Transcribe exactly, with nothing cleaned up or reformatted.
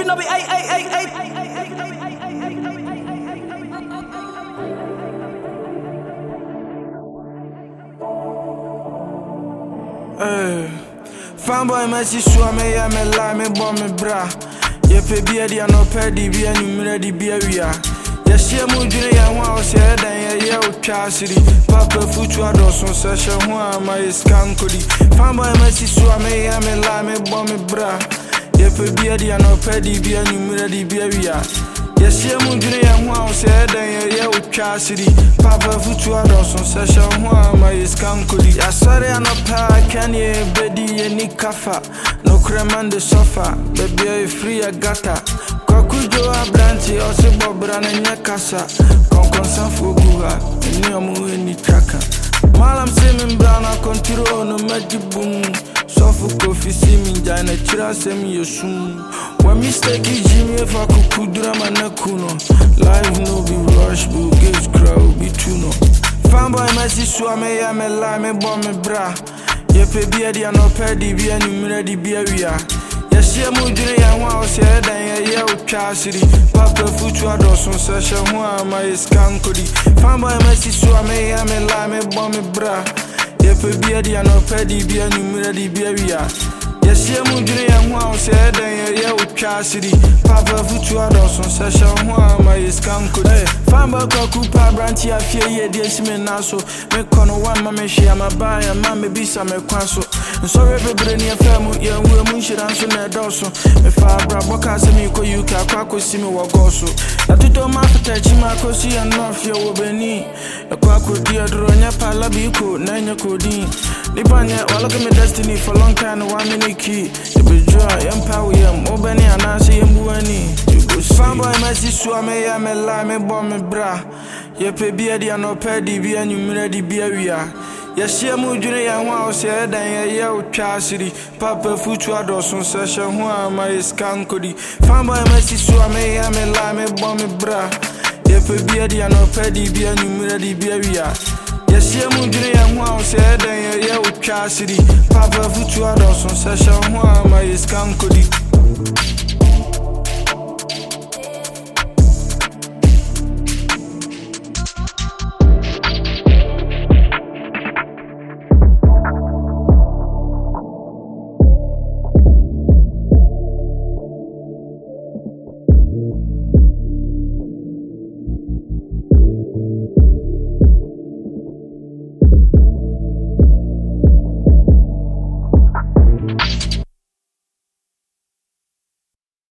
no be ay ay ay ay. Hey, fanboy Messi so me ya me lie me bomb me bra. Ye pe bia dia no pe di bia nyumre di bia wia. Ye hye mu dwene ya ho a o se dan ye ye o twa siri. Papa futu adoso se hye ho a ma iskankodi. Fanboy Messi so me ya me lie me bomb me bra. Ye pe bia dia no pe di bia nyumre di bia wia. Ye hye mu dwene ya ho a o se dan ye ye o twa siri. Papa futu adoso se hye ho a ma iskankodi. Ya sare anopa can ye bedi ye ni kafa. No creman de sofa, baby I free a gata. Kwakujo abranti ose bobra na nyakasa. Konkonsan foguha, ni omu ni traka. Malam se min brana control no majibum. Sofu kofi si min jana chira se mi yosum. Wa mistake jimi fa kukudura manakuno. Life no be rush, bu gauge crowd be tuno. Fanboy Messi so me ya me lie me bomb me bra. Ye pe bia dia no pe di bia nyumre di bia wia. Ye hye mu dwene ya ho a o se dan ye ye o twa siri. Papa futu adoso se hye ho a ma iskankodi. Fanboy Messi so me ya me lie me bomb me bra. Ye pe bia dia no pe di bia nyumre di bia wia. Ye hye mu dwene ya ho a o se dan ye ye o twa siri. Papa futu adoso se hye ho a ma iskankodi. Fanboy kwaku pa branti afie ye de sime naso. Me kono wan ma me hye ma ba ya ma me bisa me kwanso. Sorry bebre ni afamu ye nwe mu nhira nso na edoso. Me fa bra boka se mi ko U K akwa ko si me wo goso. Na tuto ma fata chi ma ko si an no afie wo beni. Akwa ko di adro nya pala bi ko na nya ko din. Ni banya wala ke me destiny for long time no one minute key. E be joy empower yam obani anase yembu ani. Fanboy Messi so me ya me lie me bomb me bra. Ye pe bia dia no pe di bia nyumre di bia wia. Ye hye mu dwene ya ho a o se dan ye ye o twa siri. Papa futu adoso se hye ho a ma iskankodi. Fanboy Messi so me ya me lie me bomb me bra. Ye pe bia dia no pe di bia nyumre di bia wia. Ye hye mu dwene ya ho a o se dan ye ye o twa siri. Papa futu adoso se hye ho a ma iskankodi.